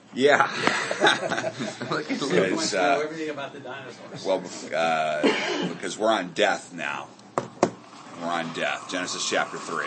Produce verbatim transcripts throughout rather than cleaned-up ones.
Yeah. Look at So Luke. we went Because, through uh, everything about the dinosaurs. well, uh, because we're on death now. We're on death. Genesis chapter three.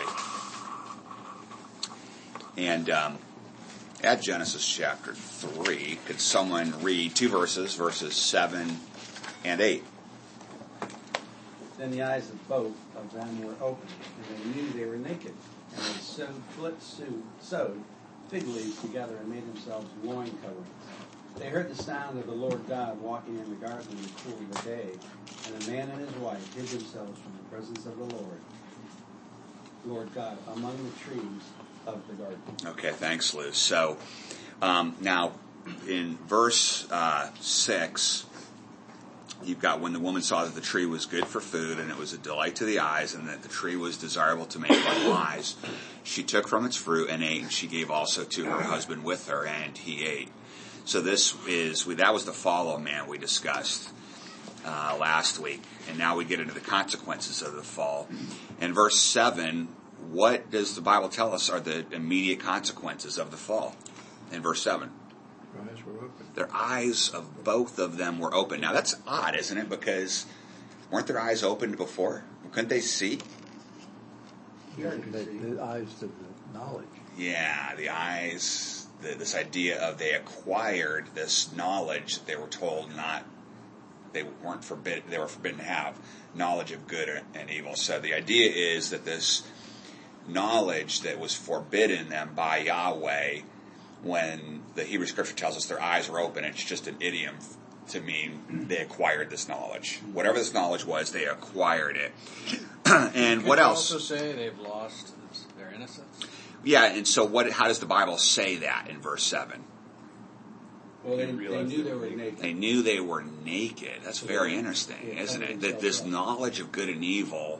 And um, at Genesis chapter three, could someone read two verses, verses seven and eight? Then the eyes of both of them were opened, and they knew they were naked. And they sewed, split, sewed, sewed fig leaves together and made themselves loin coverings. They heard the sound of the Lord God walking in the garden in the cool of the day, and the man and his wife hid themselves from the presence of the Lord, Lord God, among the trees of the garden. Okay, thanks, Lou. So um, now in verse uh, six, you've got when the woman saw that the tree was good for food and it was a delight to the eyes and that the tree was desirable to make one wise, she took from its fruit and ate, and she gave also to her husband with her, and he ate. So this is, that was the fall of man we discussed uh, last week, and now we get into the consequences of the fall. In verse seven, what does the Bible tell us are the immediate consequences of the fall? In verse seven. Their eyes were open. Their eyes of both of them were open. Now that's odd, isn't it? Because weren't their eyes opened before? Couldn't they see? Yeah, the, the eyes to the knowledge. Yeah, the eyes, the, this idea of they acquired this knowledge that they were told not, they weren't forbidden, they were forbidden to have knowledge of good and evil. So the idea is that this knowledge that was forbidden them by Yahweh, when the Hebrew scripture tells us their eyes were open, it's just an idiom to mean they acquired this knowledge. Whatever this knowledge was, they acquired it. And Could what you else? also say they've lost their innocence? Yeah, and so what? How does the Bible say that in verse seven? Well, they, They they realized knew they they were were naked. naked. They knew they were naked. That's very interesting, Yeah, isn't it? covered That this themselves up. knowledge of good and evil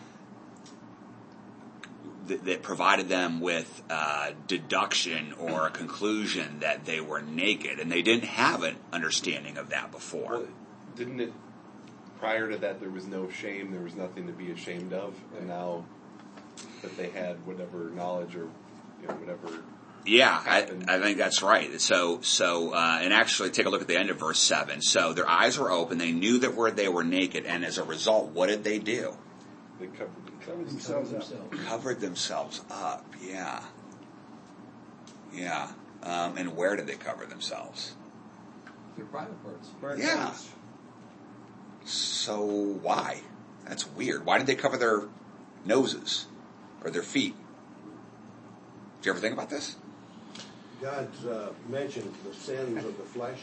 that, that provided them with uh, deduction or a conclusion that they were naked, and they didn't have an understanding of that before. Well, didn't it, prior to that, there was no shame, there was nothing to be ashamed of, and now that they had whatever knowledge or, you know, whatever. Yeah, I, happened. I think that's right. So, so, uh, and actually take a look at the end of verse seven. So their eyes were open, they knew that were, they were naked, and as a result, what did they do? They covered, Covered covered themselves up. themselves. Covered themselves up, yeah. Yeah. Um, and where did they cover themselves? Their private parts. Yeah. So why? That's weird. Why did they cover their noses or their feet? Did you ever think about this? God uh, mentioned the sins of the flesh.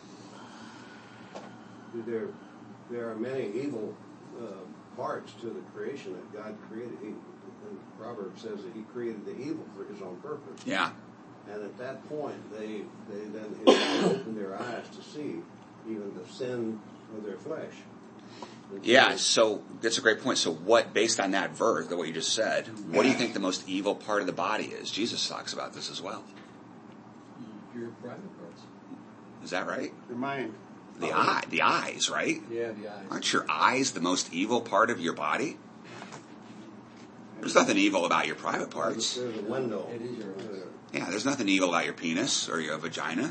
There, there are many evil uh, parts to the creation that God created. He, and Proverbs says that He created the evil for His own purpose. Yeah. And at that point, they they then it opened their eyes to see even the sin of their flesh. And Yeah, so- so that's a great point. So what, based on that verse, what you just said, what do you think the most evil part of the body is? Jesus talks about this as well. Your private parts. Is that right? Your mind. The eye, the eyes, right? Yeah, the eyes. Aren't your eyes the most evil part of your body? There's nothing evil about your private parts. There's a window. It is your eyes. Yeah, there's nothing evil about your penis or your vagina.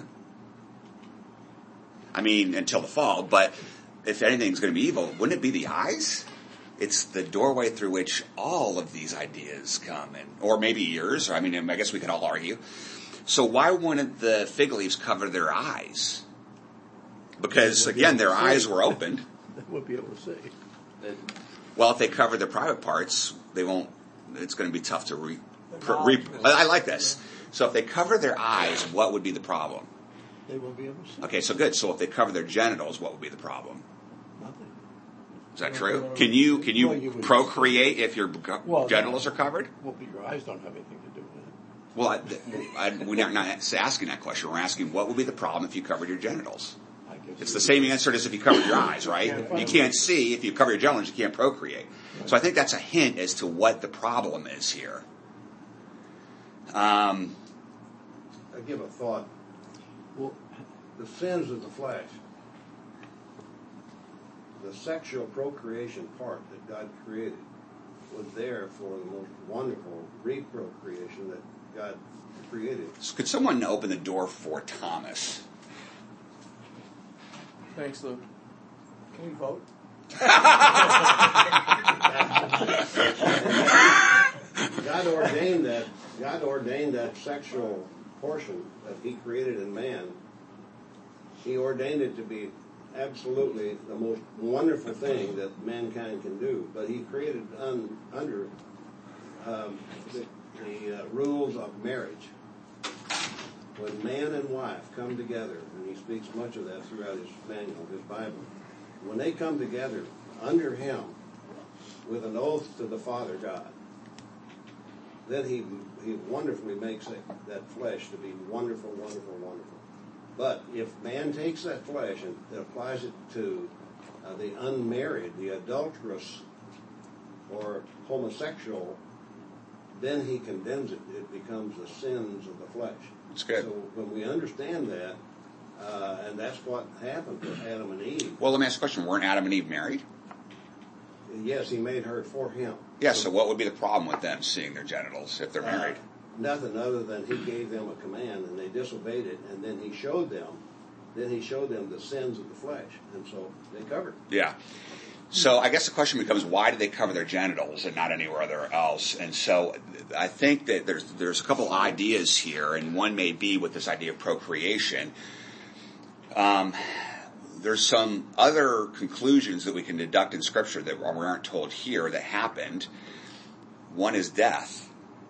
I mean, until the fall, but if anything's going to be evil, wouldn't it be the eyes? It's the doorway through which all of these ideas come in, or maybe ears, or I mean, I guess we could all argue. So why wouldn't the fig leaves cover their eyes? Because, again, their eyes were opened. They won't be able to see. Well, if they cover their private parts, they won't, it's going to be tough to re, re, I like this. So if they cover their eyes, what would be the problem? They won't be able to see. Okay, so good. So if they cover their genitals, what would be the problem? Nothing. Is that true? Can you can you Well, you would- procreate if your g- Well, genitals are covered? Well, but your eyes don't have anything to do with it. Well, I, I, we're not asking that question. We're asking what would be the problem if you covered your genitals? I guess It's you- the same answer as if you covered your eyes, right? You can't see. If you cover your genitals, you can't procreate. So I think that's a hint as to what the problem is here. Um, I give a thought. Well, The sins of the flesh, the sexual procreation part that God created was there for the most wonderful reprocreation that God created. Could someone open the door for Thomas? Thanks, Luke. Can we vote? God ordained that. God ordained that sexual portion that He created in man. He ordained it to be absolutely the most wonderful thing that mankind can do. But He created un, under um, the, the uh, rules of marriage. When man and wife come together, and He speaks much of that throughout His manual, His Bible, when they come together under Him with an oath to the Father God, then he he wonderfully makes that, that flesh to be wonderful, wonderful, wonderful. But if man takes that flesh and applies it to uh, the unmarried, the adulterous, or homosexual, then he condemns it. It becomes the sins of the flesh. That's good. So when we understand that, uh, and that's what happened to Adam and Eve. Well, let me ask a question. Weren't Adam and Eve married? Yes, He made her for him. Yeah, so what would be the problem with them seeing their genitals if they're married? Uh, nothing other than He gave them a command and they disobeyed it, and then He showed them, then He showed them the sins of the flesh, and so they covered. Yeah. So I guess the question becomes, why did they cover their genitals and not anywhere else? And so I think that there's there's a couple ideas here, and one may be with this idea of procreation. Um, there's some other conclusions that we can deduct in Scripture that we aren't told here that happened. One is death.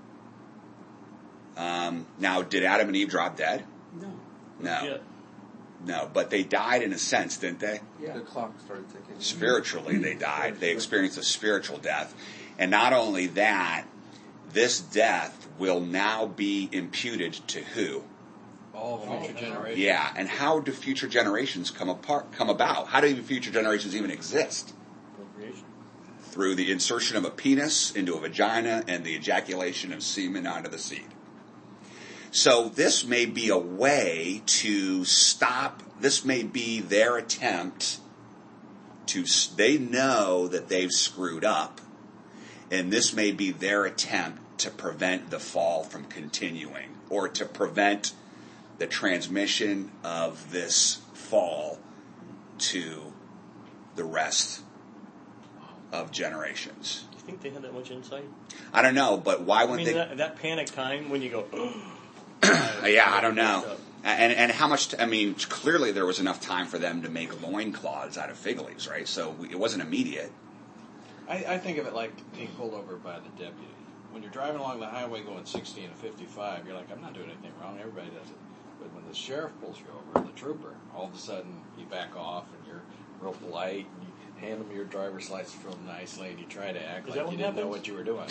Um, now, did Adam and Eve drop dead? No. No. Yeah. No, but they died in a sense, didn't they? Yeah. The clock started ticking. Spiritually, they died. They experienced a spiritual death. And not only that, this death will now be imputed to who? All future generations. Yeah, and how do future generations come apart, come about? How do future generations even exist? Procreation. Through the insertion of a penis into a vagina and the ejaculation of semen onto the seed. So this may be a way to stop, this may be their attempt to, they know that they've screwed up, and this may be their attempt to prevent the fall from continuing, or to prevent the transmission of this fall to the rest of generations. Do you think they had that much insight? I don't know, but why I wouldn't mean, they? that, that panic time when you go, Yeah, I don't know. And and how much, t- I mean, clearly there was enough time for them to make loincloths out of fig leaves, right? So it wasn't immediate. I, I think of it like being pulled over by the deputy. When you're driving along the highway going sixty and fifty-five, you're like, I'm not doing anything wrong. Everybody does it. But when the sheriff pulls you over, the trooper, all of a sudden you back off and you're real polite and you hand them your driver's license real nicely and you try to act Is like that you what didn't know happens? what you were doing.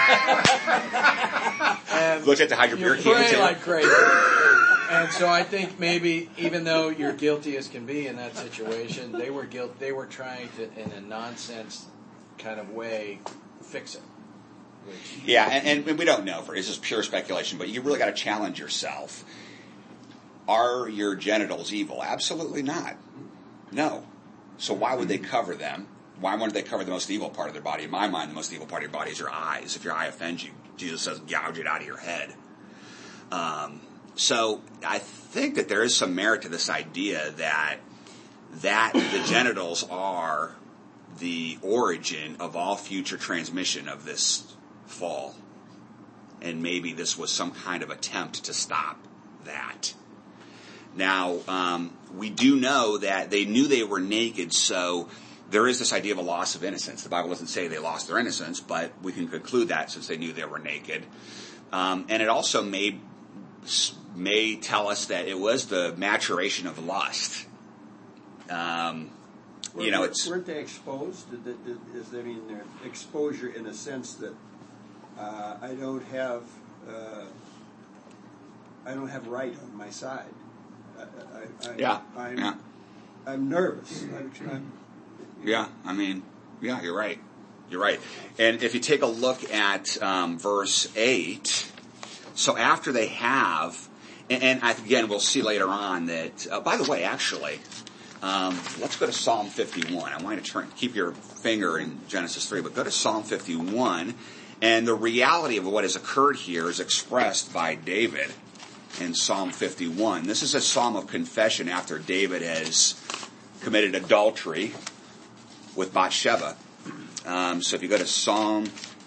And Looked at to hide your you beer can, pray too. like crazy. And so I think maybe even though you're guilty as can be in that situation, they were guilt. They were trying to, in a nonsense kind of way, fix it. Which, Yeah, and, and we don't know. For This is pure speculation, but you really got to challenge yourself. Are your genitals evil? Absolutely not. No. So why would they cover them? Why wouldn't they cover the most evil part of their body? In my mind, the most evil part of your body is your eyes. If your eye offends you, Jesus says, gouge it out of your head. Um, so I think that there is some merit to this idea that that the genitals are the origin of all future transmission of this fall. And maybe this was some kind of attempt to stop that. Now, um, we do know that they knew they were naked, so there is this idea of a loss of innocence. The Bible doesn't say they lost their innocence, but we can conclude that since they knew they were naked. Um, and it also may may tell us that it was the maturation of lust. Um, you know, it's weren't they exposed? Did, did, did, is I mean, their exposure in a sense that uh, I don't have uh, I don't have right on my side. I, I, I, yeah, I'm, yeah, I'm nervous. I'm, I'm, yeah. I mean, yeah, you're right. You're right. And if you take a look at um, verse eight, so after they have, and, and I, again, we'll see later on that. Uh, by the way, actually. Um, let's go to Psalm fifty-one. I want you to turn, keep your finger in Genesis three, but go to Psalm fifty-one, And the reality of what has occurred here is expressed by David in Psalm fifty-one. This is a psalm of confession after David has committed adultery with Bathsheba. Um, so if you go to Psalm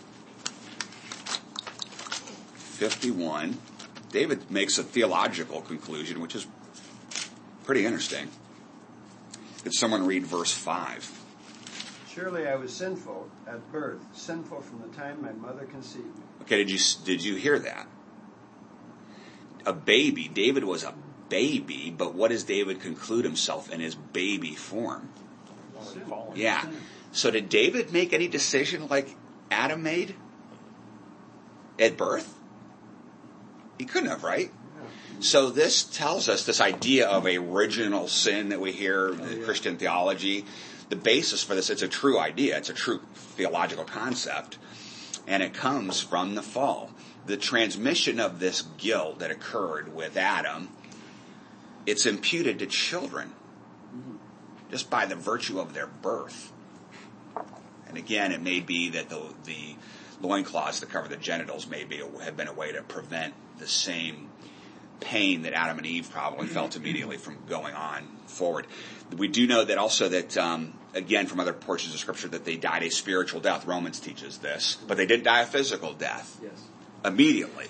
fifty-one, David makes a theological conclusion, which is pretty interesting. Could someone read verse five? Surely I was sinful at birth, sinful from the time my mother conceived me. Okay, did you did you hear that? A baby. David was a baby, but what does David conclude himself in his baby form? Fallen. Yeah. So did David make any decision like Adam made at birth? He couldn't have, right? So this tells us this idea of original sin that we hear in Oh, yeah. Christian theology. The basis for this, it's a true idea. It's a true theological concept. And it comes from the fall. The transmission of this guilt that occurred with Adam, it's imputed to children just by the virtue of their birth. And again, it may be that the, the loincloths that cover the genitals may be, have been a way to prevent the same pain that Adam and Eve probably felt immediately from going on forward. We do know that also that, um, again, from other portions of Scripture, that they died a spiritual death. Romans teaches this. But they didn't die a physical death Yes. immediately.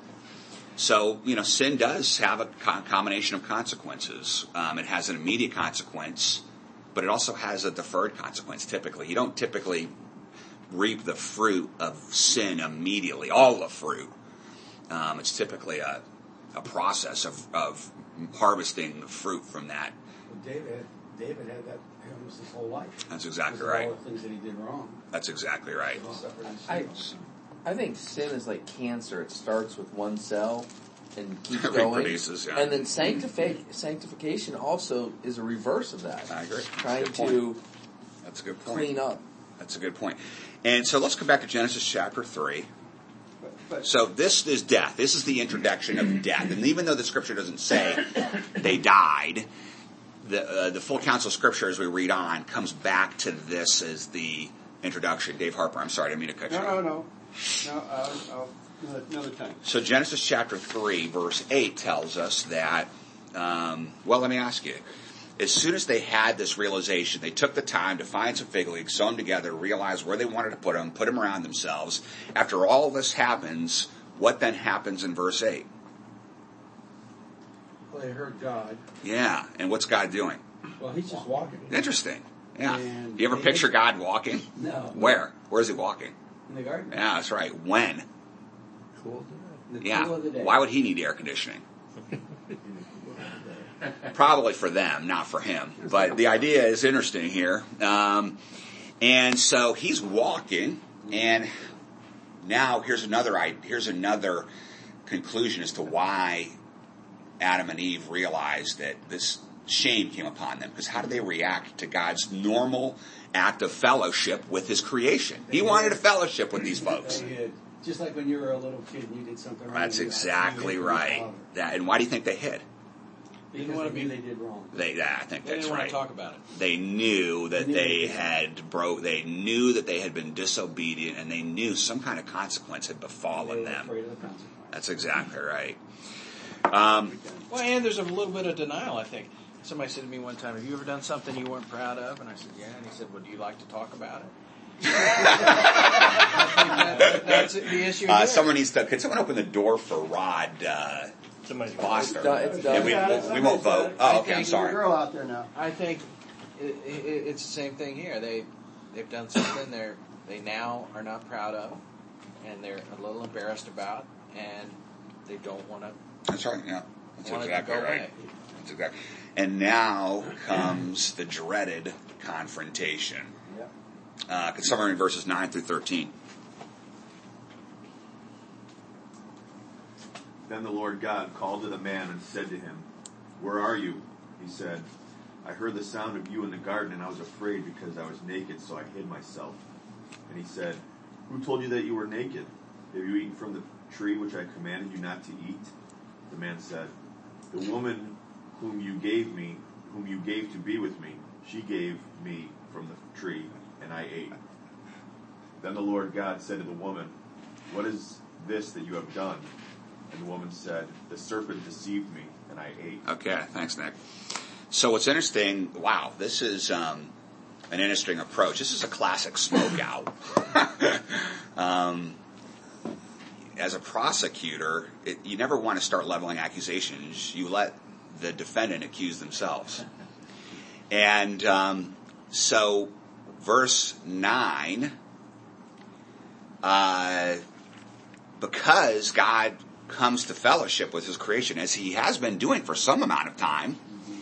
So, you know, sin does have a co- combination of consequences. Um, it has an immediate consequence, but it also has a deferred consequence typically. You don't typically reap the fruit of sin immediately, all the fruit. Um, it's typically a, a process of, of harvesting the fruit from that. Well, David had, David had that almost his whole life. That's exactly Because of right. all the things that he did wrong. That's exactly right. He suffered his I, sins. I think sin is like cancer. It starts with one cell and keeps It going. reproduces, yeah. And then sanctifi- sanctification also is a reverse of that. I agree. Trying Good point. to That's a good point. clean up. That's a good point. And so let's come back to Genesis chapter three. But, but So this is death. This is the introduction of death. And even though the Scripture doesn't say they died, the uh, the full counsel of Scripture as we read on comes back to this as the introduction. Dave Harper, I'm sorry, I didn't mean to cut you no, off. no, no, no. I'll, I'll another, another time. So Genesis chapter three, verse eight tells us that, um, well, let me ask you. As soon as they had this realization, they took the time to find some fig leaves, sew them together, realize where they wanted to put them, put them around themselves. After all this happens, what then happens in verse eight? Well, they heard God. Yeah, and what's God doing? Well, he's just walking. Interesting. Yeah. And Do you ever they- picture God walking? No. Where? Where is he walking? In the garden. Yeah, that's right. When? Cool. In the Yeah. cool of the day. Why would he need air conditioning? Probably for them, not for him. But the idea is interesting here. Um, and so he's walking, and now here's another i- here's another conclusion as to why Adam and Eve realized that this shame came upon them. Because how do they react to God's normal act of fellowship with His creation? He wanted a fellowship with these folks. They hid. Just like when you were a little kid and you did something wrong. That's you exactly hid from your right. father. That and why do you think they hid? Because wanna they knew be- they did wrong. They, yeah, I think They that's didn't want right. to talk about it. They knew that They knew they they did. had broke. They knew that they had been disobedient, and they knew some kind of consequence had They befallen were them. afraid of the consequence. That's exactly right. Um, Well, and there's a little bit of denial, I think. Somebody said to me one time, have you ever done something you weren't proud of? And I said, yeah. And he said, well, do you like to talk about it? I think that, that's the issue uh, here. someone needs to. Could someone open the door for Rod uh, Somebody Foster? It's done- it's Yeah, done. we, Yeah, we somebody won't said vote. it. Oh, I okay. I'm think There's a sorry. girl out there now. I think it, it, it's the same thing here. They they've done something they're they now are not proud of, and they're a little embarrassed about, and they don't want to That's right. Yeah, that's want it to exactly go right. away. That's exactly. And now comes the dreaded confrontation. Yep. Uh, could someone read verses nine through thirteen? Then the Lord God called to the man and said to him, "Where are you?" He said, "I heard the sound of you in the garden, and I was afraid because I was naked, so I hid myself." And he said, "Who told you that you were naked? Have you eaten from the tree which I commanded you not to eat?" The man said, "The woman whom you gave me, whom you gave to be with me, she gave me from the tree, and I ate." Then the Lord God said to the woman, what is this that you have done? And the woman said, the serpent deceived me, and I ate. Okay, thanks, Nick. So what's interesting, wow, this is um, an interesting approach. This is a classic smoke out. um, as a prosecutor, it, you never want to start leveling accusations. You let the defendant accuse themselves. And um, so verse nine, uh, because God comes to fellowship with his creation, as he has been doing for some amount of time,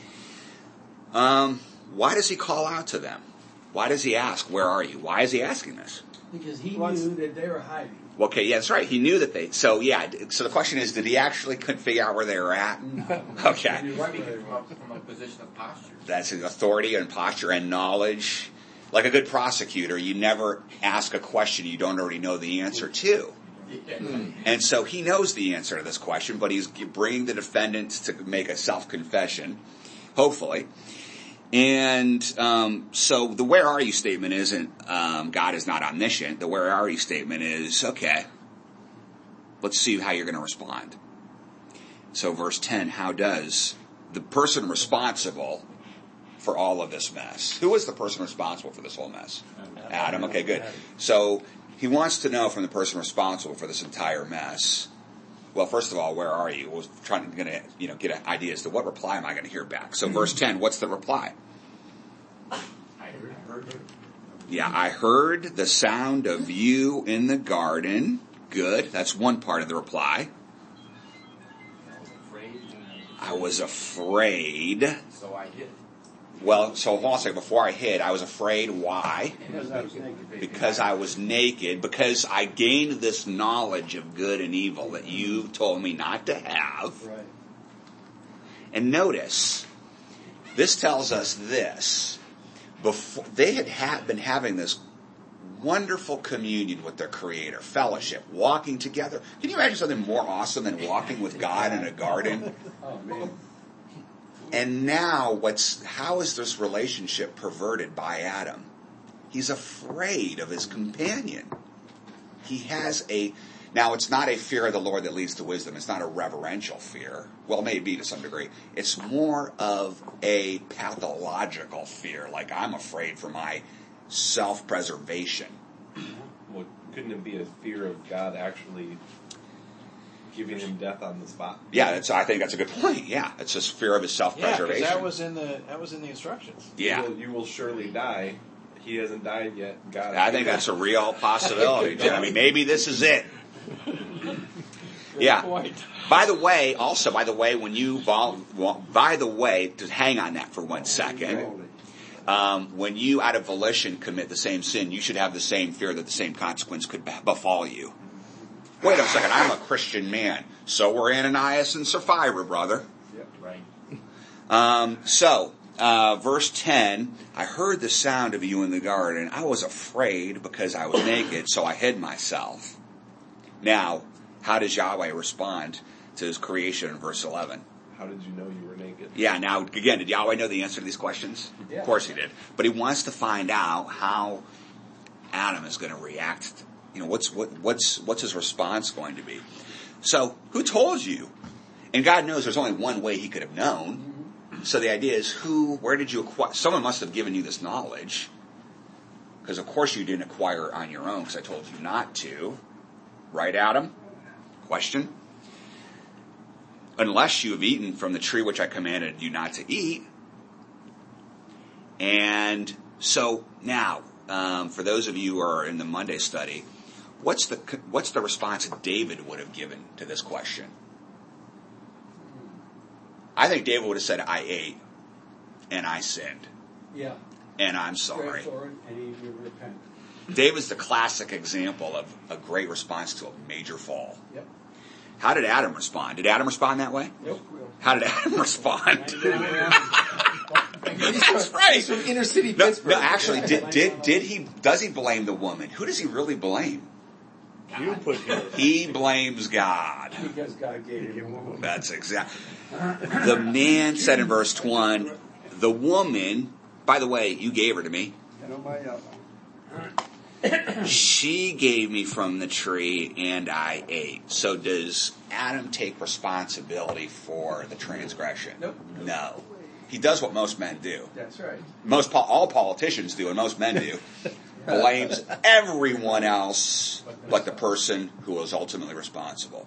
um, why does he call out to them? Why does he ask, where are you? Why is he asking this? Because he knew that they were hiding. Okay, yeah, that's right. He knew that they, so yeah, so the question is, did he actually couldn't figure out where they were at? No. Okay. You're speaking from, from a position of posture. That's authority and posture and knowledge. Like a good prosecutor, you never ask a question you don't already know the answer to. And so he knows the answer to this question, but he's bringing the defendant to make a self-confession, hopefully. And um, so the where are you statement isn't um, God is not omniscient. The where are you statement is, okay, let's see how you're going to respond. So verse ten, how does the person responsible for all of this mess? Who is the person responsible for this whole mess? Adam. Okay, good. So he wants to know from the person responsible for this entire mess. Well, first of all, where are you? We're trying to get, you know, get an idea as to what reply am I going to hear back. So verse ten, what's the reply? I heard. Yeah, I heard the sound of you in the garden. Good. That's one part of the reply. I was afraid. I was afraid. So I hid. Well, so hold on a second. Before I hid, I was afraid. Why? Because I was naked. Because I was naked. Because I gained this knowledge of good and evil that you told me not to have. Right. And notice, this tells us this. Before they had ha- been having this wonderful communion with their Creator, fellowship, walking together. Can you imagine something more awesome than walking with God in a garden? Oh, man. And now, what's how is this relationship perverted by Adam? He's afraid of his companion. He has a now. It's not a fear of the Lord that leads to wisdom. It's not a reverential fear. Well, maybe to some degree. It's more of a pathological fear, like I'm afraid for my self-preservation. Well, couldn't it be a fear of God actually giving him death on the spot? Yeah, that's, I think that's a good point. Yeah, it's just fear of his Yeah, because self-preservation. that was in the that was in the instructions. Yeah. You will, you will surely die. He hasn't died yet. God. I think that's a real possibility, Jim. I mean, maybe this is it. Yeah. Point. By the way, also, by the way, when you vol- well, by the way, to hang on that for one second, um, when you out of volition commit the same sin, you should have the same fear that the same consequence could befall you. Wait a second, I'm a Christian man. So were Ananias and Sapphira, brother. Yep, right. Um, so, uh, verse ten, I heard the sound of you in the garden. I was afraid because I was naked, so I hid myself. Now, how does Yahweh respond to his creation in verse eleven? How did you know you were naked? Yeah, now, again, did Yahweh know the answer to these questions? Yeah. Of course he did. But he wants to find out how Adam is going to react. You know, what's what, what's what's his response going to be? So, who told you? And God knows there's only one way he could have known. So the idea is, who, where did you acquire? Someone must have given you this knowledge. Because of course you didn't acquire it on your own, because I told you not to. Right, Adam? Question? Unless you have eaten from the tree which I commanded you not to eat. And so now, um, for those of you who are in the Monday study, what's the what's the response that David would have given to this question? I think David would have said, I ate, and I sinned, Yeah. and I'm sorry. Straightforward, and he would repent. David's the classic example of a great response to a major fall. Yep. How did Adam respond? Did Adam respond that way? Nope. How did Adam respond? He's That's from, right. He's from inner city No, Pittsburgh. no, actually, did did did he? Does he blame the woman? Who does he really blame? You put him. He blames God. Because God gave him a woman. That's exact. The man said in verse one, the woman. By the way, you gave her to me. She gave me from the tree and I ate. So does Adam take responsibility for the transgression? Nope. No. He does what most men do. That's right. Most po- all politicians do, and most men do. Blames everyone else but the person who is ultimately responsible.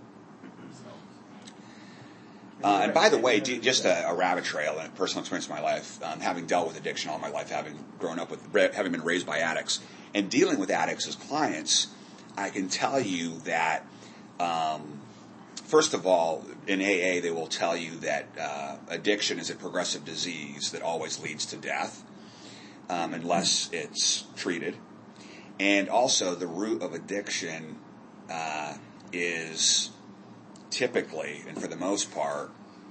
Uh, and by the way, do- just a, a rabbit trail and a personal experience in my life, um, having dealt with addiction all my life, having grown up with, having been raised by addicts, and dealing with addicts as clients, I can tell you that, um, first of all, in A A, they will tell you that uh, addiction is a progressive disease that always leads to death, um, unless it's treated. And also, the root of addiction uh, is typically, and for the most part,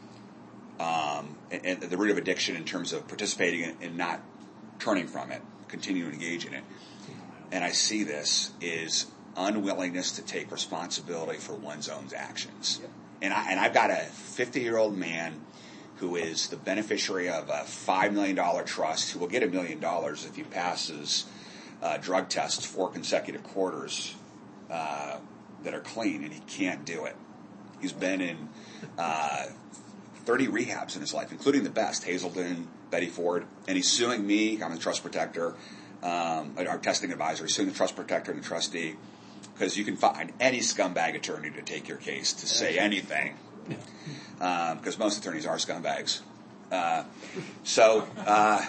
um, and, and the root of addiction in terms of participating in and not turning from it, continuing to engage in it, and I see this, is unwillingness to take responsibility for one's own actions. Yep. And, I, and I've got a fifty-year-old man who is the beneficiary of a five million dollars trust who will get a million dollars if he passes uh, drug tests four consecutive quarters uh, that are clean, and he can't do it. He's been in uh, thirty rehabs in his life, including the best, Hazelden, Betty Ford, and he's suing me. I'm the trust protector, um, our testing advisor. He's suing the trust protector and the trustee because you can find any scumbag attorney to take your case to say anything, because um, most attorneys are scumbags. Uh, so, uh,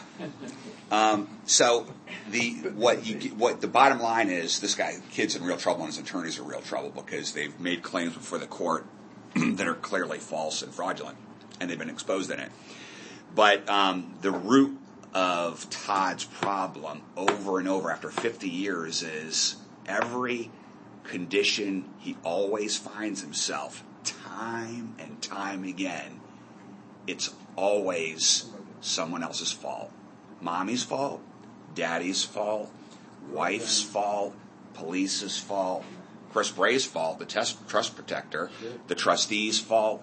um, so the what you what the bottom line is, this guy, kid's in real trouble, and his attorneys are in real trouble because they've made claims before the court that are clearly false and fraudulent, and they've been exposed in it. But um, the root of Todd's problem over and over after fifty years is every condition he always finds himself, time and time again, it's always someone else's fault. Mommy's fault, daddy's fault, wife's fault, police's fault, Chris Bray's fault, the test, trust protector, the trustee's fault.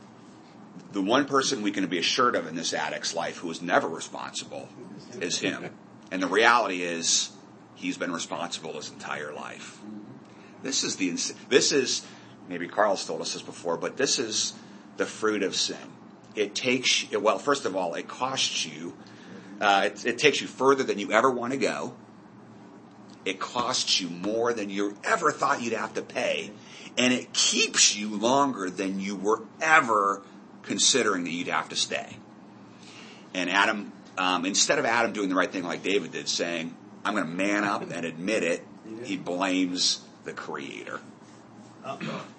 The one person we can be assured of in this addict's life who is never responsible is him. And the reality is he's been responsible his entire life. This is the this is maybe Carl's told us this before, but this is the fruit of sin. It takes well, first of all, it costs you. Uh, it, it takes you further than you ever want to go. It costs you more than you ever thought you'd have to pay, and it keeps you longer than you were ever considering that you'd have to stay. And Adam, um, instead of Adam doing the right thing like David did, saying, "I'm going to man up and admit it," he blames the Creator. Uh,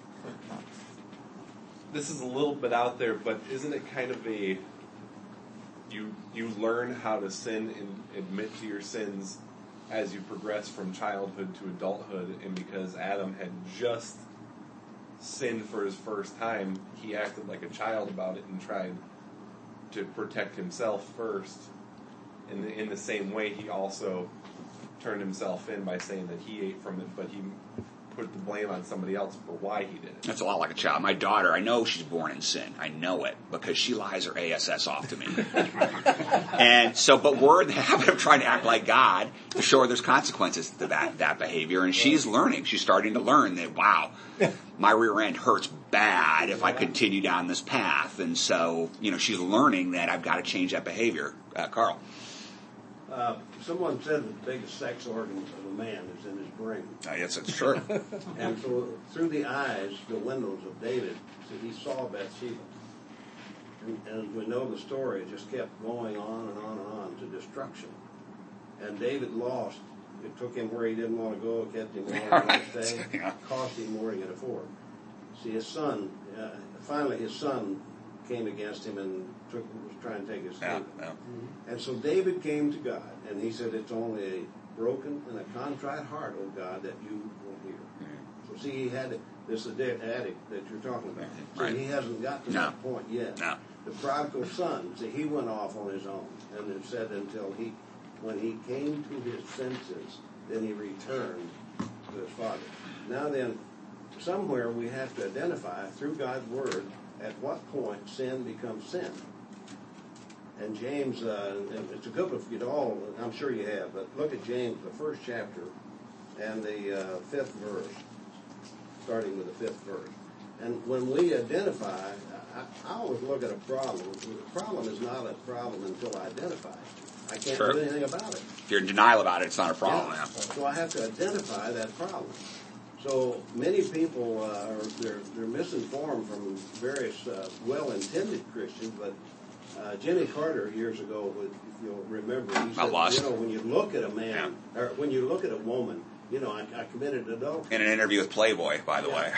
this is a little bit out there, but isn't it kind of a you you learn how to sin and admit to your sins as you progress from childhood to adulthood, and because Adam had just sinned for his first time, he acted like a child about it and tried to protect himself first. In the, in the same way, he also turned himself in by saying that he ate from it, but he put the blame on somebody else for why he did it. That's a lot like a child. My daughter, I know she's born in sin. I know it because she lies her A S S off to me. And so, but we're in the habit of trying to act like God to show her there's consequences to that, that behavior. And she's learning. She's starting to learn that, wow, my rear end hurts bad if I continue down this path. And so, you know, she's learning that I've got to change that behavior. Uh, Carl. Uh, someone said that the biggest sex organ of a man is in his brain. Uh, yes, it's true. And so through the eyes, the windows of David, so he saw Bathsheba. And, and as we know the story, it just kept going on and on and on to destruction. And David lost. It took him where he didn't want to go, kept him where he wanted to stay, Yeah. cost him more than he could afford. See, his son, uh, finally his son came against him and took, was trying to take his Yeah, kingdom. yeah. And so David came to God, and he said, "It's only a broken and a contrite heart, O God, that you will hear." Mm-hmm. So see, he had this addict that you're talking about. So Right. he hasn't got to No. that point yet. No. The prodigal son, see, he went off on his own, and it said until he, when he came to his senses, then he returned to his father. Now then, somewhere we have to identify through God's word at what point sin becomes sin. And James, uh, and it's a good one for you to all, I'm sure you have, but look at James, the first chapter, and the uh, fifth verse, starting with the fifth verse. And when we identify, I, I always look at a problem. The problem is not a problem until identified. I can't Sure. do anything about it. If you're in denial about it, it's not a problem. Yeah. Yeah. So I have to identify that problem. So many people uh, are they're, they're misinformed from various uh, well-intended Christians, but uh, Jimmy Carter years ago, if you'll remember, he said, lost. you know, when you look at a man, or when you look at a woman, you know, I, I committed adultery. In an interview with Playboy, by the way.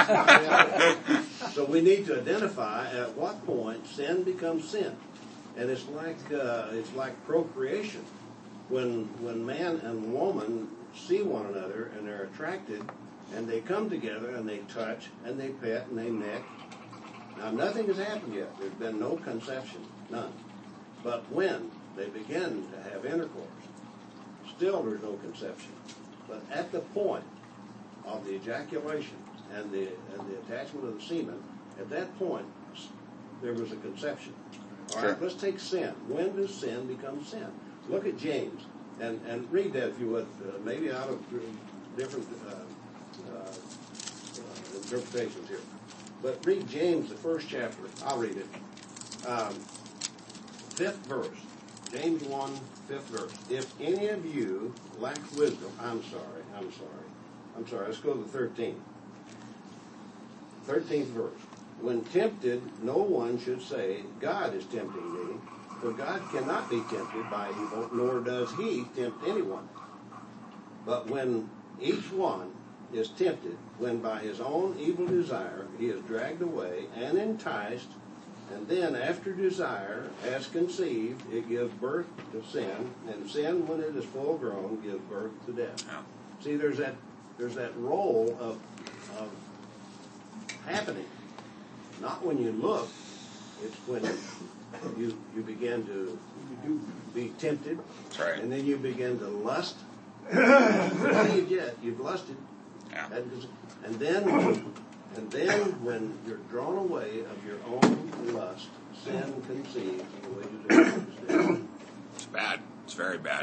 So we need to identify at what point sin becomes sin, and it's like uh, it's like procreation. When when man and woman see one another and they're attracted, and they come together and they touch and they pet and they neck. Now nothing has happened yet. There's been no conception, none. But when they begin to have intercourse, still there's no conception. But at the point of the ejaculation and the and the attachment of the semen, at that point there was a conception. All Sure. right, let's take sin. When does sin become sin? Look at James and, and read that if you would, uh, maybe out of uh, different uh, uh, uh, interpretations here. But read James, the first chapter. I'll read it. Um, fifth verse. James one, fifth verse. If any of you lack wisdom, I'm sorry, I'm sorry, I'm sorry, let's go to the thirteenth. thirteenth verse. When tempted, no one should say, God is tempting me, for God cannot be tempted by evil, nor does he tempt anyone. But when each one is tempted, when by his own evil desire he is dragged away and enticed, and then after desire, as conceived, it gives birth to sin, and sin, when it is full grown, gives birth to death. Yeah. See, there's that there's that role of, of happening. Not when you look, it's when you you begin to you be tempted, That's right. and then you begin to lust. Not yet, you've lusted, Yeah. and, and then and then when you're drawn away of your own lust, sin conceives the wages of sin. It's bad. It's very bad.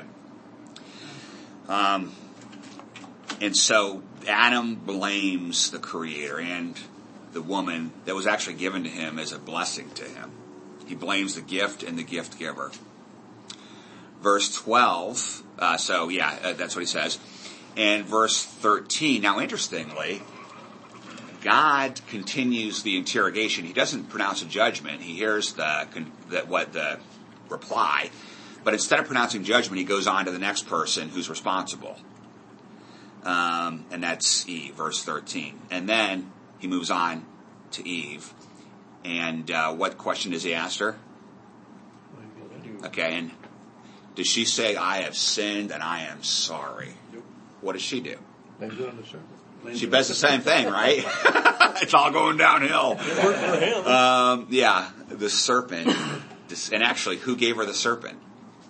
Um, and so Adam blames the Creator and the woman that was actually given to him as a blessing to him. He blames the gift and the gift giver. Verse twelve, uh, so yeah, uh, that's what he says. And verse thirteen, now interestingly, God continues the interrogation. He doesn't pronounce a judgment. He hears the, the what the reply. But instead of pronouncing judgment, he goes on to the next person who's responsible. Um, and that's Eve, verse thirteen. And then he moves on to Eve. And uh, what question does he ask her? Okay, and does she say, I have sinned and I am sorry? What does she do? They do on the serpent. She does the same thing, right? It's all going downhill. It worked for him. Um, yeah, the serpent. And actually, who gave her the serpent?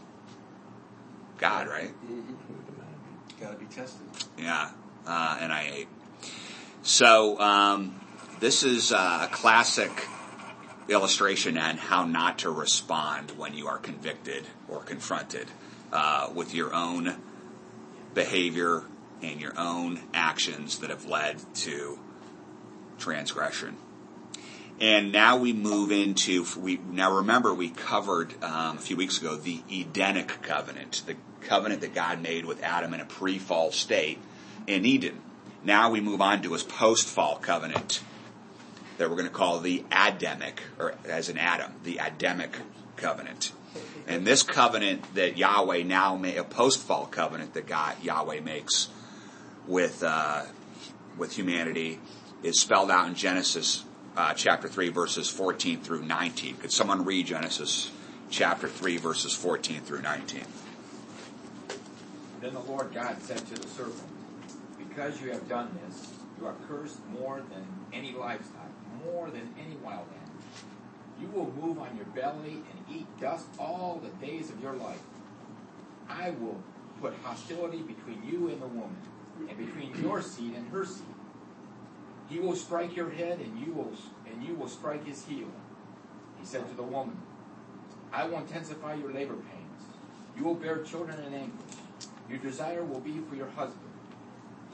God, right? Got to be tested. Yeah, uh, and I ate. So um, this is uh, a classic illustration on how not to respond when you are convicted or confronted uh, with your own behavior and your own actions that have led to transgression. And now we move into, we now remember we covered um, a few weeks ago the Edenic covenant, the covenant that God made with Adam in a pre-fall state in Eden. Now we move on to his post-fall covenant that we're going to call the Adamic, or as in Adam, the Adamic covenant. And this covenant that Yahweh now made, a post-fall covenant that God, Yahweh makes with uh, with humanity, is spelled out in Genesis uh, chapter three, verses fourteen through nineteen. Could someone read Genesis chapter three, verses fourteen through nineteen? Then the Lord God said to the serpent, because you have done this, you are cursed more than any livestock, more than any wild animal. You will move on your belly and eat dust all the days of your life. I will put hostility between you and the woman, and between your seed and her seed. He will strike your head, and you will and you will strike his heel. He said to the woman, I will intensify your labor pains. You will bear children in anguish. Your desire will be for your husband,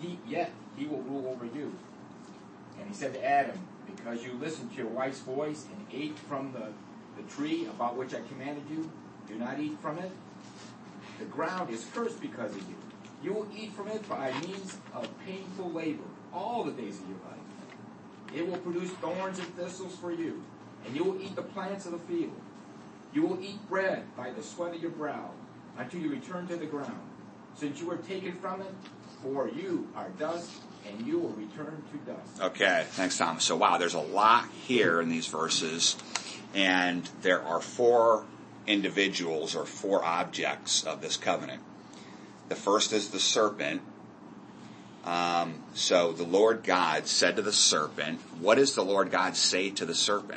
he yet he will rule over you. And he said to Adam, because you listened to your wife's voice and ate from the, the tree about which I commanded you, do not eat from it. The ground is cursed because of you. You will eat from it by means of painful labor all the days of your life. It will produce thorns and thistles for you, and you will eat the plants of the field. You will eat bread by the sweat of your brow until you return to the ground, since you were taken from it, for you are dust, and you will return to dust. Okay, thanks, Thomas. So, wow, there's a lot here in these verses, and there are four individuals or four objects of this covenant. The first is the serpent. Um, so the Lord God said to the serpent, what does the Lord God say to the serpent?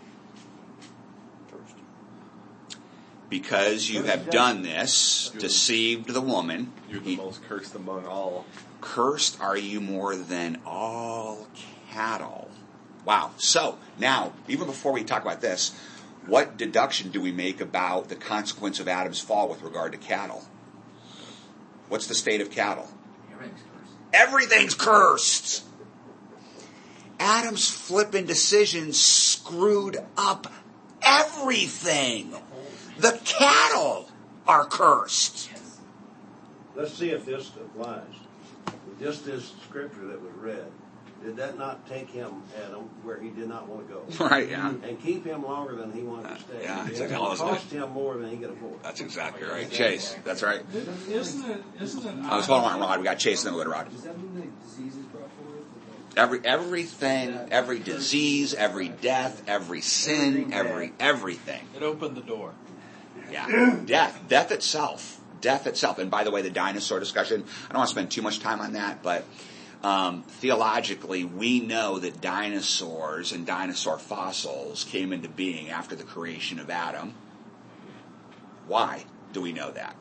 Because you have done this, deceived the woman. You're the most cursed among all. Cursed are you more than all cattle. Wow. So, now, even before we talk about this, what deduction do we make about the consequence of Adam's fall with regard to cattle? What's the state of cattle? Everything's cursed. Everything's cursed. Adam's flipping decisions screwed up everything. The cattle are cursed. Let's see if this applies. Just this scripture that was read, did that not take him, Adam, where he did not want to go? Right, yeah. And keep him longer than he wanted to stay. Yeah, It exactly. All those- cost him more than he could afford. That's exactly right. Chase, that's right. Isn't it, isn't it? I was holding on, Rod. We got Chase and then we go to Rod. Does that mean that disease is brought forward? Every, everything, every disease, every death, every sin, every, everything. It opened the door. Yeah. Death. Death itself. Death itself. And by the way, the dinosaur discussion, I don't want to spend too much time on that, but um, theologically, we know that dinosaurs and dinosaur fossils came into being after the creation of Adam. Why do we know that?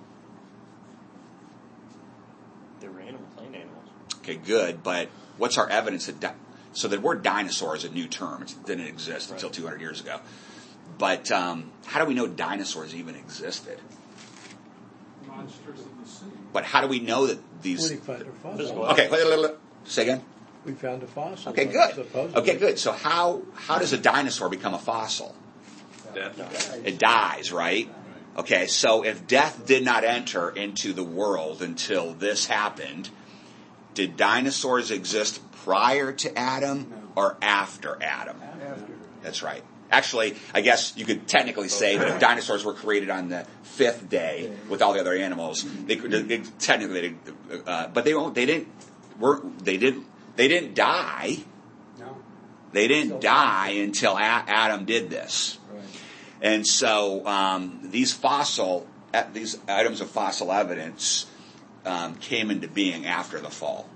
They were animals, land animals. Okay, good, but what's our evidence that... Di- so the word dinosaur is a new term. It didn't exist until two hundred years ago. But um, how do we know dinosaurs even existed? Monsters of the sea. But how do we know that these... We found a fossil. Okay, wait, wait, wait. Say again? We found a fossil. Okay, good. Supposedly. Okay, good. So how how does a dinosaur become a fossil? Death. It dies, right? Okay, so if death did not enter into the world until this happened, did dinosaurs exist prior to Adam or after Adam? After. That's right. Actually, I guess you could technically say that if dinosaurs were created on the fifth day with all the other animals, they could they, technically, uh, but they won't. They didn't. Were they didn't. They didn't die. No. They didn't die until a- Adam did this. Right. And so um, these fossil, uh, these items of fossil evidence um, came into being after the fall.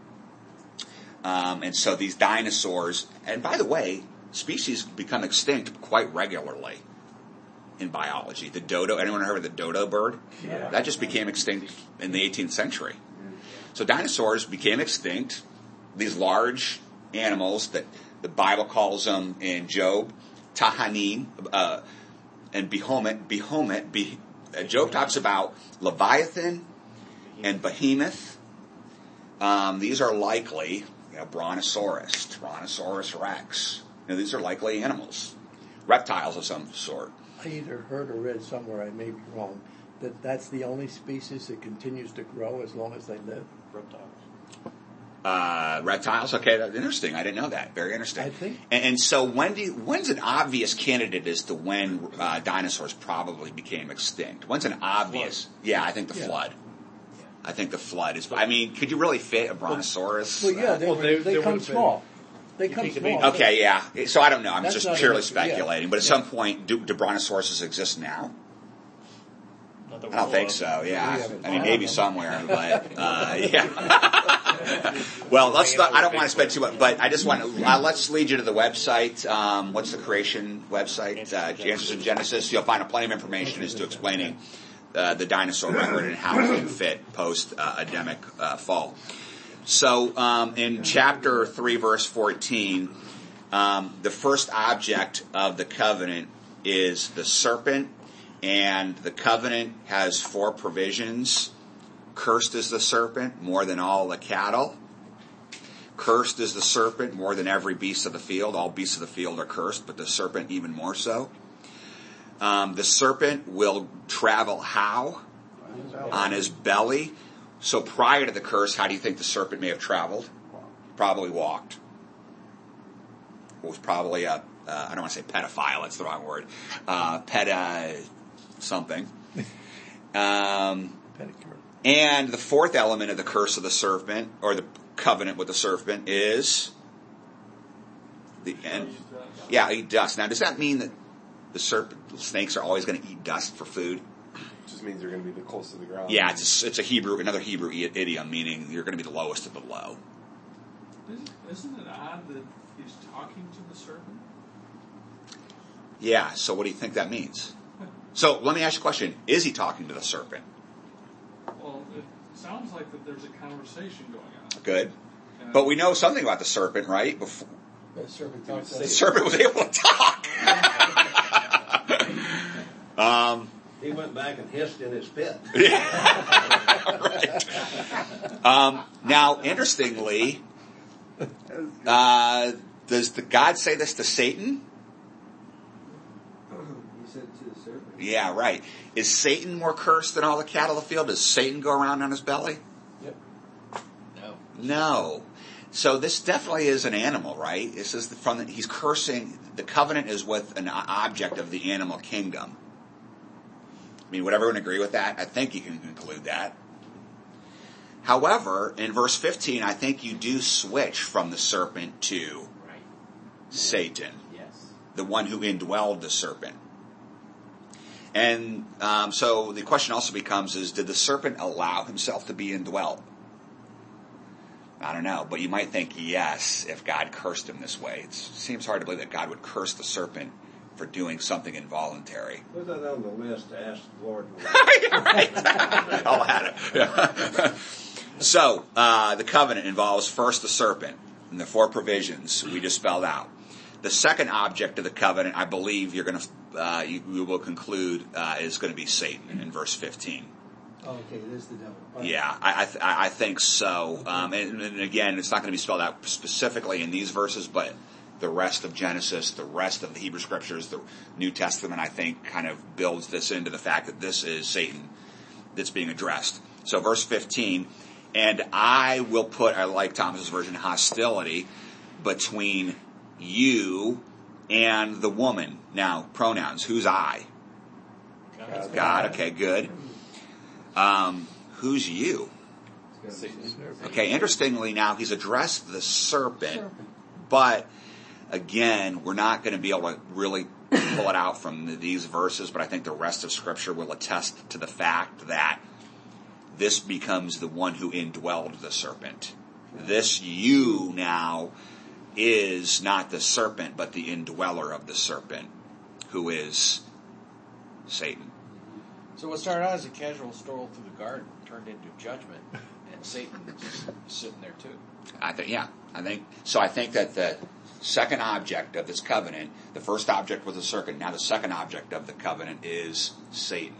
Um, and so these dinosaurs, and by the way, species become extinct quite regularly in biology. The dodo, anyone heard of the dodo bird? Yeah. That just became extinct in the eighteenth century. So dinosaurs became extinct. These large animals that the Bible calls them in Job, Tahanim, uh, and Behemoth. Behemoth. Be, uh, Job talks about Leviathan and Behemoth. Um, these are likely, you know, Brontosaurus, Tyrannosaurus rex. You know, these are likely animals, reptiles of some sort. I either heard or read somewhere, I may be wrong, that that's the only species that continues to grow as long as they live. Reptiles. Uh, reptiles. Okay, that's interesting. I didn't know that. Very interesting. I think- And, and so, when do you, when's an obvious candidate as to when uh, dinosaurs probably became extinct? When's an obvious? Yeah, I think the Yeah. flood. I think the flood is. I mean, could you really fit a brontosaurus? Well, yeah, they, Well, were- they- they, they come would've been- small. They You come think they small. made- Okay, yeah. So I don't know. I'm That's just not purely an- speculating. yeah. But at Yeah. some point, do, do brontosauruses exist now? Not that I don't we think know so. of. Yeah, We haven't I mean found maybe them. somewhere, but uh, yeah. Well, let's. Not, I don't want to spend too much, but I just want to. Uh, let's lead you to the website. Um, what's the creation website? Uh, Answers in Genesis. You'll find plenty of information as to explaining uh, the dinosaur record and how it can fit post uh, Adamic uh, fall. So um, in chapter three, verse fourteen, um, the first object of the covenant is the serpent. And the covenant has four provisions: Cursed is the serpent more than all the cattle. Cursed is the serpent more than every beast of the field. All beasts of the field are cursed, but the serpent even more so. Um, the serpent will travel how? On his belly. So prior to the curse, how do you think the serpent may have traveled? Probably walked. Was probably a, uh, I don't want to say pedophile, that's the wrong word. Uh, peta something. Um, and the fourth element of the curse of the serpent, or the covenant with the serpent, is the and yeah, eat dust. Now, does that mean that the serpent, the snakes are always going to eat dust for food? It just means you're going to be the closest to the ground. Yeah, it's a, it's a Hebrew, another Hebrew idiom, meaning you're going to be the lowest of the low. Isn't it odd that he's talking to the serpent? Yeah, so what do you think that means? So let me ask you a question. Is he talking to the serpent? Well, it sounds like that there's a conversation going on. Good. But we know something about the serpent, right? Before, The serpent talks the serpent was able to talk. um, He went back and hissed in his pit. Yeah. Right. Um, now, interestingly, uh, does the God say this to Satan? He said to the serpent. Yeah, right. Is Satan more cursed than all the cattle of the field? Does Satan go around on his belly? Yep. No. No. So this definitely is an animal, right? This is the, from the, he's cursing. The covenant is with an object of the animal kingdom. I mean, would everyone agree with that? I think you can conclude that. However, in verse fifteen, I think you do switch from the serpent to Right. Satan, Yes. the one who indwelled the serpent. And um, so the question also becomes, is did the serpent allow himself to be indwelt? I don't know, but you might think yes if God cursed him this way. It seems hard to believe that God would curse the serpent for doing something involuntary. Put that on the list to ask the Lord. Right. I'll add it. Yeah. So, uh, the covenant involves first the serpent and the four provisions we just spelled out. The second object of the covenant, I believe you're going to, uh, you, you will conclude, uh, is going to be Satan in verse fifteen. Oh, okay, it is the devil. All right. Yeah, I, I, th- I think so. Um, and, and again, it's not going to be spelled out specifically in these verses, but the rest of Genesis, the rest of the Hebrew Scriptures, the New Testament, I think, kind of builds this into the fact that this is Satan that's being addressed. So verse fifteen, and I will put, I like Thomas's version, hostility between you and the woman. Now, pronouns. Who's I? God. God. Okay, good. Um, who's you? Okay, interestingly now, he's addressed the serpent, but again, we're not going to be able to really pull it out from these verses, but I think the rest of Scripture will attest to the fact that this becomes the one who indwelled the serpent. This you now is not the serpent, but the indweller of the serpent, who is Satan. So what started out as a casual stroll through the garden turned into judgment, and Satan is sitting there too. I think, yeah, I think so. I think that the second object of this covenant, the first object was the serpent. Now the second object of the covenant is Satan.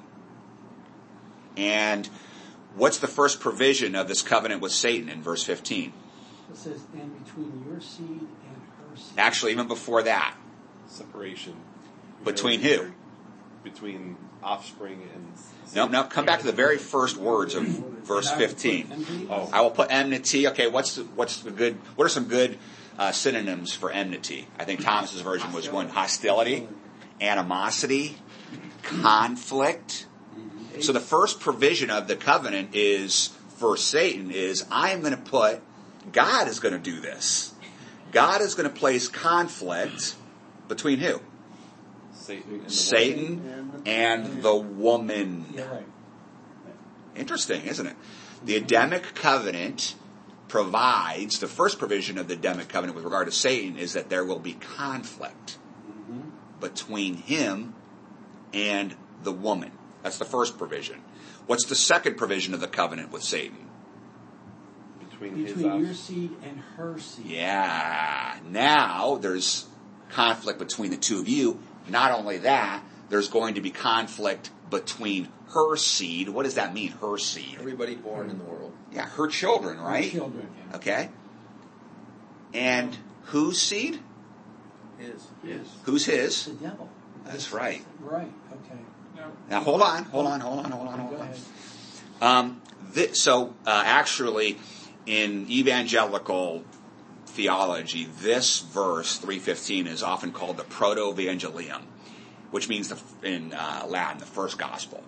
And what's the first provision of this covenant with Satan in verse fifteen? It says, and between your seed and her seed. Actually, even before that, Separation. between who? Between offspring and... No, no. Come back to the very first words of verse fifteen. Oh. I will put enmity. Okay, what's the, what's the good? What are some good uh, synonyms for enmity? I think Thomas's version was one: hostility, animosity, conflict. So the first provision of the covenant is for Satan is I am going to put. God is going to do this. God is going to place conflict between who? Satan and the Satan and the woman. Yeah, right. Interesting, isn't it? The Adamic covenant provides, the first provision of the Adamic covenant with regard to Satan is that there will be conflict between him and the woman. That's the first provision. What's the second provision of the covenant with Satan? Between, his Between your offspring. seed and her seed. Yeah. Now there's conflict between the two of you. Not only that, there's going to be conflict between her seed. What does that mean, her seed? Everybody born in the world. Yeah, her children, right? Her children. Okay. And whose seed? His. His. Who's his? The devil. That's right. Right, okay. Now hold on, hold on, hold on, hold on, hold Go on. ahead. Um, th- so uh, actually, in evangelical theology, this verse three fifteen is often called the Proto-Evangelium, which means the, in uh, Latin the first gospel.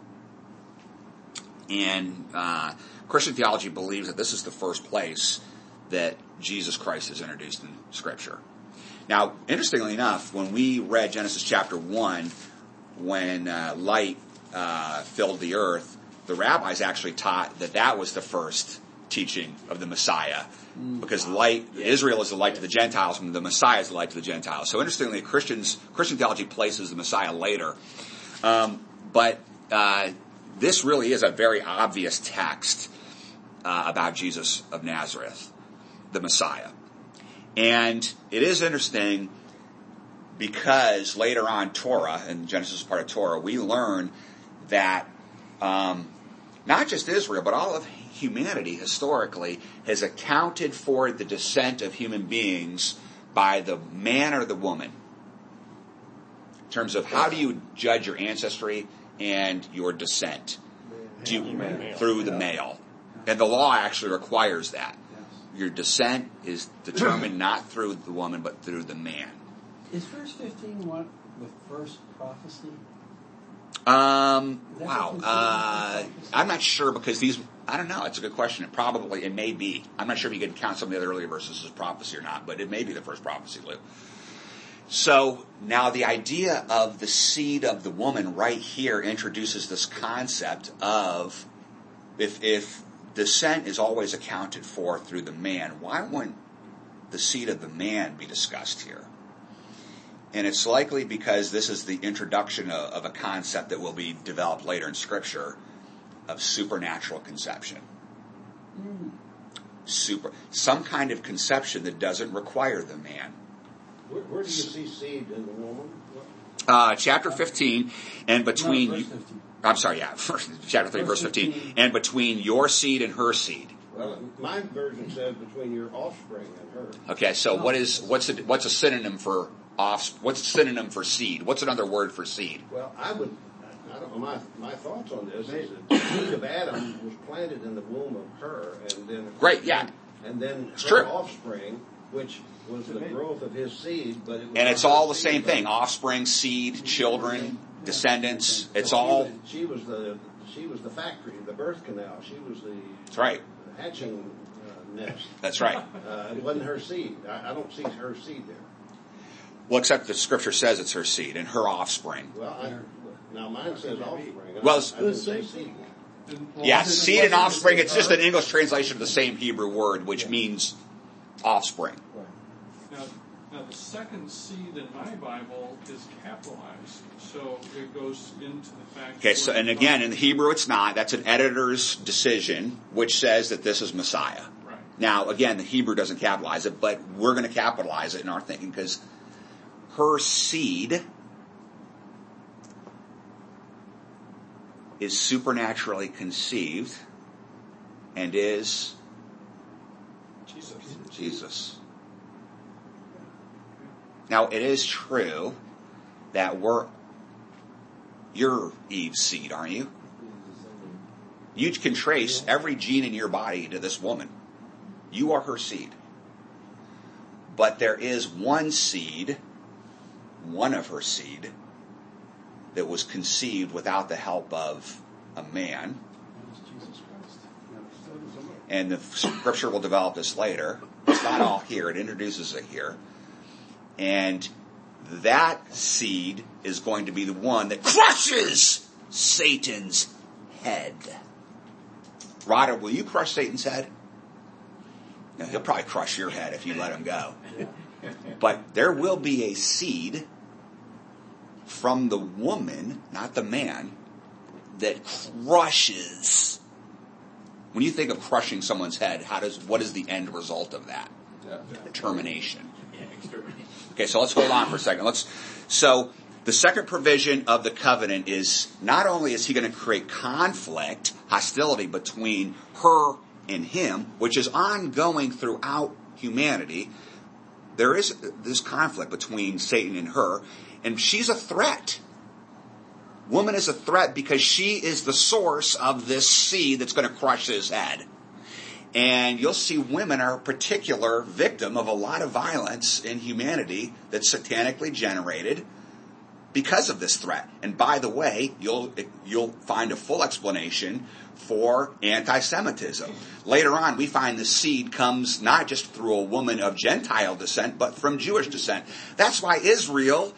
And uh, Christian theology believes that this is the first place that Jesus Christ is introduced in Scripture. Now, interestingly enough, when we read Genesis chapter one, when uh, light uh, filled the earth, the rabbis actually taught that that was the first teaching of the Messiah, because light, Israel is the light to the Gentiles, and the Messiah is the light to the Gentiles. So interestingly, Christians, Christian theology places the Messiah later. Um, but uh, this really is a very obvious text uh, about Jesus of Nazareth, the Messiah. And it is interesting because later on Torah, and Genesis is part of Torah, we learn that um, not just Israel, but all of humanity historically has accounted for the descent of human beings by the man or the woman. In terms of how do you judge your ancestry and your descent? Do you, through the male. And the law actually requires that. Your descent is determined not through the woman, but through the man. Is verse fifteen what the first prophecy? Um, Is that wow. considered Uh, prophecy? I'm not sure because these, I don't know. It's a good question. It probably, it may be. I'm not sure if you can count some of the other earlier verses as prophecy or not, but it may be the first prophecy, Lou. So now the idea of the seed of the woman right here introduces this concept of if, if descent is always accounted for through the man, why wouldn't the seed of the man be discussed here? And it's likely because this is the introduction of, of a concept that will be developed later in Scripture of supernatural conception. Mm. Super, some kind of conception that doesn't require the man. Where, where do you see seed in the woman? Uh, chapter fifteen, and between No, verse you, fifteen. I'm sorry, yeah, chapter three, verse fifteen, and between your seed and her seed. Well, my version says between your offspring and her. Okay, so what is what's a, what's a synonym for off? What's a synonym for seed? What's another word for seed? Well, I would, I don't know, my, my thoughts on this is that the seed of Adam was planted in the womb of her, and then... Great, yeah. And then It's her true. offspring, which was the growth of his seed, but it was... And it's not all her the same seed, thing: but- offspring, seed, children, descendants. It's She all. was- She was the, she was the factory, the birth canal. She was the... That's right. the hatching uh, nest. That's right. Uh, it wasn't her seed. I, I don't see her seed there. Well, except the Scripture says it's her seed and her offspring. Well, I, now mine says offspring. Well, I, it's- I didn't say seed. Yeah, seed and offspring. It's just an English translation of the same Hebrew word, which means offspring. Now, now the second seed in my Bible is capitalized, so it goes into the fact. Okay, so and again in the Hebrew it's not. That's an editor's decision, which says that this is Messiah. Right. Now, again, the Hebrew doesn't capitalize it, but we're going to capitalize it in our thinking because her seed is supernaturally conceived and is Jesus. Jesus. Now, it is true that we're, you're Eve's seed, aren't you? You can trace every gene in your body to this woman. You are her seed. But there is one seed, one of her seed, that was conceived without the help of a man. And the Scripture will develop this later. It's not all here. It introduces it here. And that seed is going to be the one that crushes Satan's head. Ryder, will you crush Satan's head? No, he'll probably crush your head if you let him go. But there will be a seed from the woman, not the man, that crushes. When you think of crushing someone's head, how does what is the end result of that? Yeah. Termination. Okay, so let's hold on for a second. Let's. So the second provision of the covenant is not only is he going to create conflict, hostility between her and him, which is ongoing throughout humanity. There is this conflict between Satan and her, and she's a threat. Woman is a threat because she is the source of this seed that's going to crush his head. And you'll see women are a particular victim of a lot of violence in humanity that's satanically generated because of this threat. And by the way, you'll you'll find a full explanation for anti-Semitism. Later on, we find the seed comes not just through a woman of Gentile descent, but from Jewish descent. That's why Israel,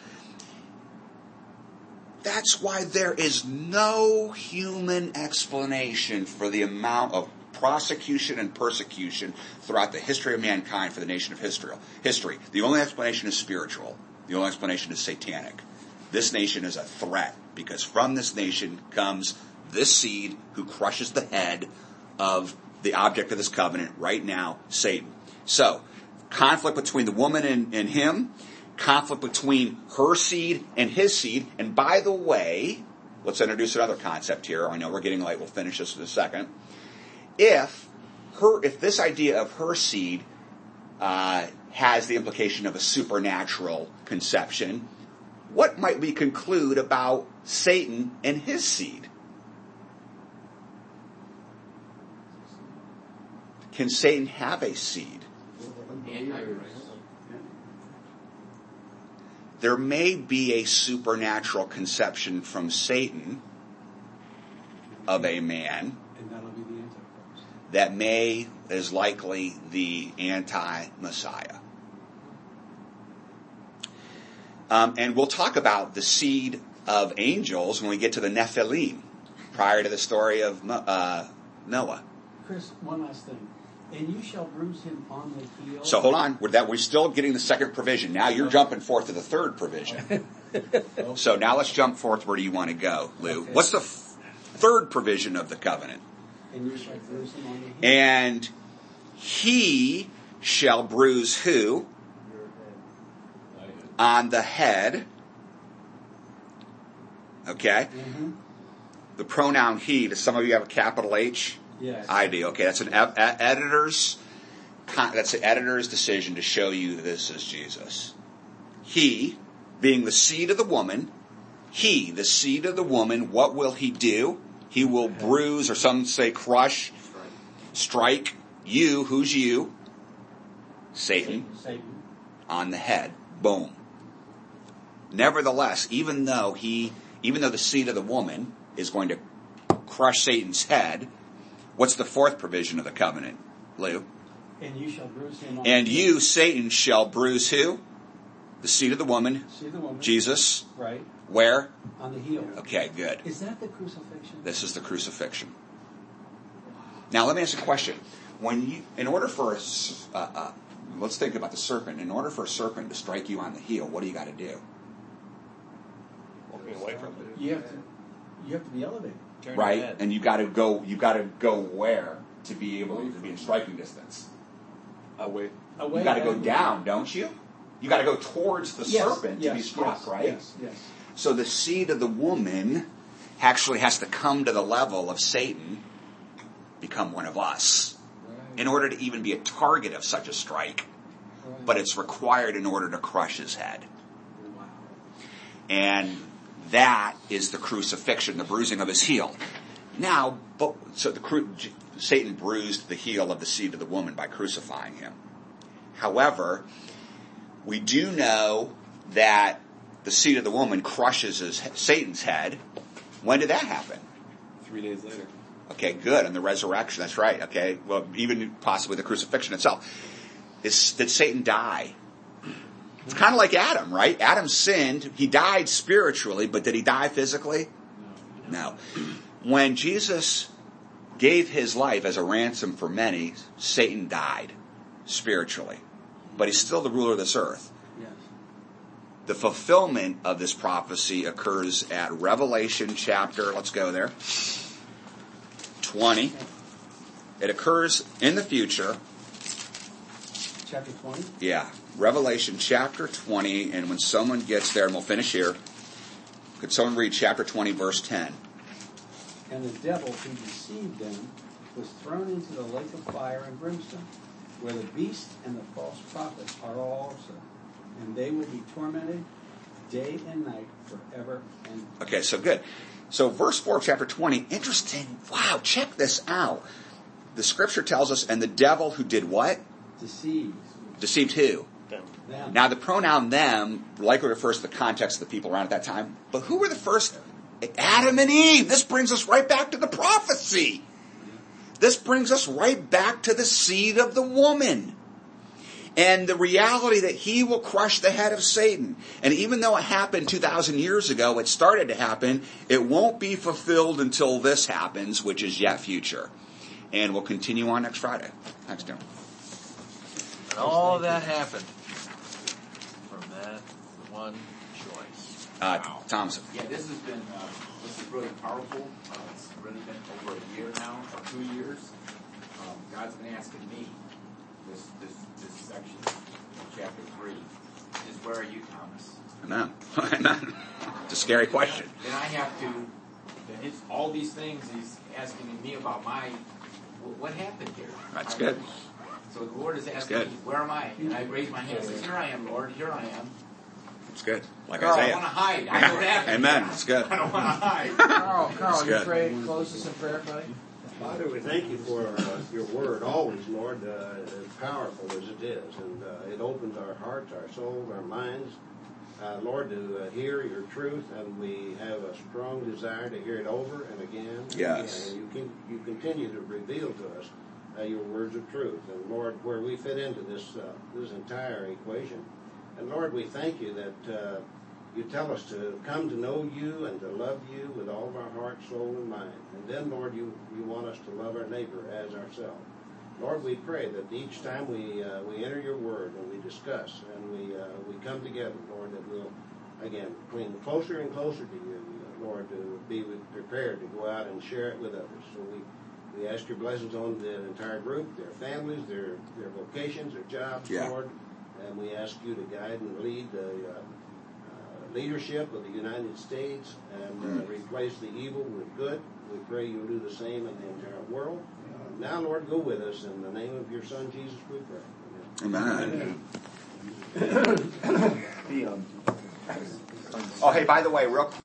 that's why there is no human explanation for the amount of prosecution and persecution throughout the history of mankind for the nation of Israel. History. The only explanation is spiritual. The only explanation is satanic. This nation is a threat because from this nation comes this seed who crushes the head of the object of this covenant right now, Satan. So, conflict between the woman and, and him, conflict between her seed and his seed, and by the way, let's introduce another concept here. I know we're getting late. We'll finish this in a second. If her, if this idea of her seed uh, has the implication of a supernatural conception, what might we conclude about Satan and his seed? Can Satan have a seed? There may be a supernatural conception from Satan of a man that may is likely the anti-Messiah. Um, and we'll talk about the seed of angels when we get to the Nephilim, prior to the story of uh, Noah. Chris, one last thing. And you shall bruise him on the heel. So hold on, we're, that, we're still getting the second provision. Now you're jumping forth to the third provision. Okay. So now let's jump forth. Where do you want to go, Lou? Okay. What's the f- third provision of the covenant? And you shall bruise him on the heel. And he shall bruise who? On the head. Okay? Mm-hmm. The pronoun he, does some of you have a capital H? Yes. I do. Okay, that's an e- editor's that's an editor's decision to show you this is Jesus. He, being the seed of the woman, he, the seed of the woman, what will he do? He will bruise, or some say crush, strike you. Who's you? Satan. Satan. On the head. Boom. Nevertheless, even though he, even though the seed of the woman is going to crush Satan's head, what's the fourth provision of the covenant, Lou? And you shall bruise him on And the you, Satan, shall bruise who? The seed of the woman. Seed of the woman. Jesus. Right. Where? On the heel. Okay, good. Is that the crucifixion? This is the crucifixion. Now, let me ask you a question. When you, in order for a, uh, uh, let's think about the serpent. In order for a serpent to strike you on the heel, what do you got to do? Walking away from it. You have to, you have to be elevated. Turn Right, your head. and you got to go. You got to go where to be able to be in striking distance. Away. Away. You got to go down, don't you? You got to go towards the Yes, serpent yes, to be struck, yes, right? Yes, yes. So the seed of the woman actually has to come to the level of Satan, become one of us, Right. in order to even be a target of such a strike. Right. But it's required in order to crush his head. Wow. And that is the crucifixion, the bruising of his heel. Now, but, so the cru- Satan bruised the heel of the seed of the woman by crucifying him. However, we do know that the seed of the woman crushes his, Satan's head. When did that happen? Three days later. Okay, good. And the resurrection, that's right. Okay, well, even possibly the crucifixion itself. Is, did Satan die? It's kind of like Adam, right? Adam sinned. He died spiritually, but did he die physically? No. When Jesus gave his life as a ransom for many, Satan died spiritually. But he's still the ruler of this earth. Yes. The fulfillment of this prophecy occurs at Revelation chapter, let's go there, twenty. It occurs in the future. Chapter twenty? Yeah. Revelation chapter twenty, and when someone gets there, and we'll finish here, Could someone read chapter twenty, verse ten? And the devil who deceived them was thrown into the lake of fire and brimstone, where the beast and the false prophet are also, and they will be tormented day and night forever and ever. Okay, so good. So verse four of chapter twenty, interesting. Wow, check this out. The scripture tells us, and the devil who did what? Deceived. Deceived who? Them. Them. Now the pronoun them likely refers to the context of the people around at that time. But who were the first? Adam and Eve. This brings us right back to the prophecy. This brings us right back to the seed of the woman. And the reality that he will crush the head of Satan. And even though it happened two thousand years ago, it started to happen, it won't be fulfilled until this happens, which is yet future. And we'll continue on next Friday. Thanks, Tim. And all that happened from that one choice. Uh, Wow. Thompson. Yeah, this has been, uh, this is really powerful. Uh, it's really been over a year now, or two years. Um, God's been asking me, this, this, this section, chapter three, is where are you, Thomas? Amen. Amen. It's a scary question. Then I have to, then it's all these things he's asking me about my, what happened here? That's I- good. So the Lord is asking good. me, where am I? And I raise my hand and say, here I am, Lord, here I am. It's good. Like Carl, I Isaiah. want to hide. I know that. Amen. It's good. I don't want to hide. Carl, That's Carl, you good. pray, close us in prayer, buddy. Father, we thank you for uh, your word always, Lord, uh, as powerful as it is. And uh, it opens our hearts, our souls, our minds, uh, Lord, to uh, hear your truth. And we have a strong desire to hear it over and again. And Yes. again. And you, can, you continue to reveal to us uh, your words of truth. And Lord, where we fit into this, uh, this entire equation. And Lord, we thank you that uh, you tell us to come to know you and to love you with all of our heart, soul, and mind. And then, Lord, you, you want us to love our neighbor as ourselves. Lord, we pray that each time we uh, we enter your word and we discuss and we uh, we come together, Lord, that we'll, again, cling closer and closer to you, Lord, to be prepared to go out and share it with others. So we, we ask your blessings on the entire group, their families, their, their vocations, their jobs, Yeah. Lord. And we ask you to guide and lead the uh, leadership of the United States and uh, replace the evil with good. We pray you'll do the same in the entire world. Uh, now, Lord, go with us. In the name of your Son, Jesus, we pray. Amen. The, um, Oh, hey, by the way, real quick.